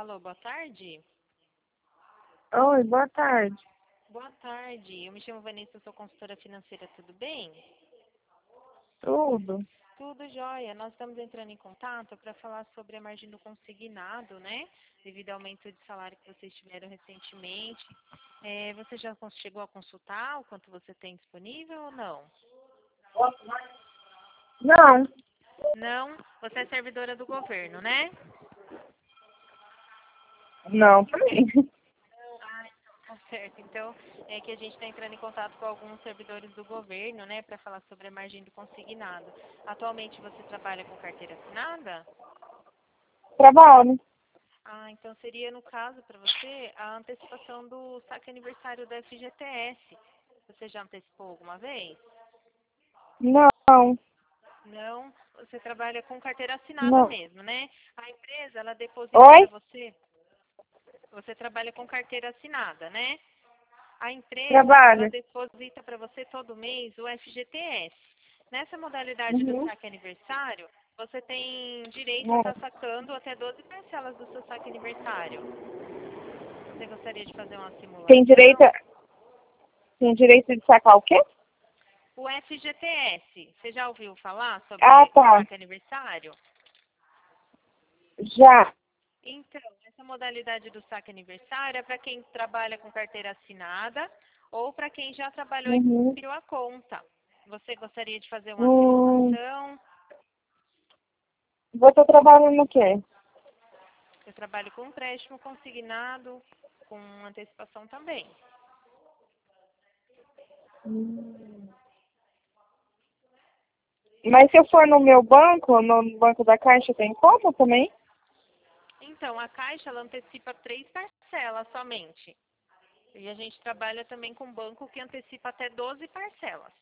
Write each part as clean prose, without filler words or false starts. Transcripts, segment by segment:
Alô, boa tarde? Oi, boa tarde. Boa tarde, eu me chamo Vanessa, sou consultora financeira, tudo bem? Tudo? Tudo jóia. Nós estamos entrando em contato para falar sobre a margem do consignado, né? Devido ao aumento de salário que vocês tiveram recentemente. Você já chegou a consultar o quanto você tem disponível ou não? Não, Não? Você é servidora do governo, né? não, também. Tá certo. Então, é que a gente está entrando em contato com alguns servidores do governo, né, para falar sobre a margem do consignado. Atualmente você trabalha com carteira assinada? Trabalho. Ah, então seria, no caso, para você, a antecipação do saque aniversário da FGTS. Você já antecipou alguma vez? Não, Não? Você trabalha com carteira assinada não. mesmo, né? A empresa, ela deposita para Oi? você. Você trabalha com carteira assinada, né? A empresa, ela Trabalho. deposita para você todo mês o FGTS. Nessa modalidade do Uhum. saque aniversário, você tem direito a estar É. sacando até 12 parcelas do seu saque aniversário. Você gostaria de fazer uma Tem direito, simulação? tem direito de sacar o quê? O FGTS, você já ouviu falar Ah, sobre o tá. saque aniversário? Já. Então, essa modalidade do saque aniversário é para quem trabalha com carteira assinada ou para quem já trabalhou e Uhum. transferiu a conta. Você gostaria de fazer uma Hum, simulação? você trabalha no quê? Eu trabalho com empréstimo consignado, com antecipação também. Hum. Mas se eu for no meu banco, no banco da Caixa, tem como também? Então, a Caixa ela antecipa 3 parcelas somente. E a gente trabalha também com banco que antecipa até 12 parcelas.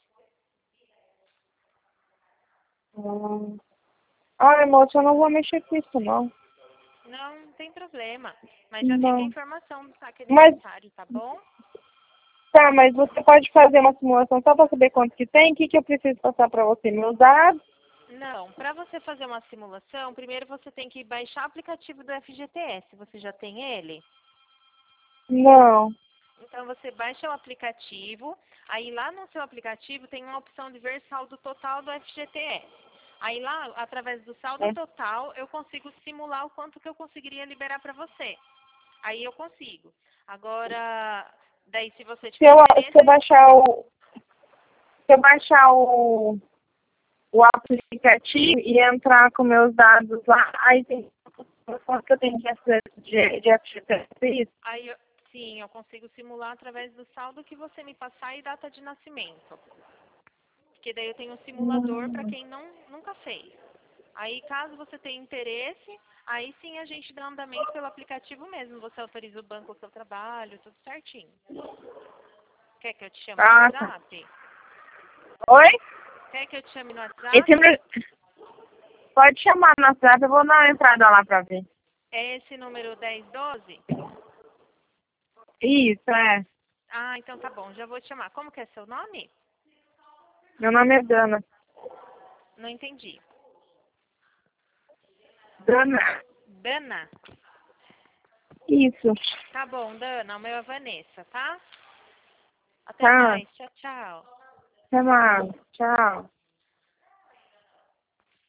Hum. Ai, moça, eu não vou mexer com isso, não. Não, não tem problema. Mas já fica a Não. informação do saque Mas, aniversário, tá bom? tá, mas você pode fazer uma simulação só para saber quanto que tem? O que que eu preciso passar para você? Meus dados? Não, para você fazer uma simulação, primeiro você tem que baixar o aplicativo do FGTS. Você já tem ele? Não. Então você baixa o aplicativo, aí lá no seu aplicativo tem uma opção de ver saldo total do FGTS. Aí lá, através do saldo É. total, eu consigo simular o quanto que eu conseguiria liberar para você. Aí eu consigo. Agora, daí se você Se tiver eu, interesse, se eu baixar o, se eu baixar o aplicativo e entrar com meus dados lá, aí tem quanto que eu tenho que acessar de FGTS? sim, eu consigo simular através do saldo que você me passar e data de nascimento. Porque daí eu tenho um simulador para Hum. quem nunca fez. Aí, caso você tenha interesse, aí sim a gente dá andamento pelo aplicativo mesmo. Você autoriza o banco ao seu trabalho, tudo certinho. Quer que eu te chame no Ah, tá. WhatsApp? Oi? Quer que eu te chame no Esse WhatsApp? meu- pode chamar no WhatsApp, eu vou dar uma entrada lá pra ver. É esse número 1012? Isso, é. Ah, então tá bom, já vou te chamar. Como que é seu nome? Meu nome é Dana. Não entendi. Dana. Dana? Isso. Tá bom, Dana, o meu é Vanessa, tá? Até Tá. mais, tchau, tchau. Até mais. Tchau.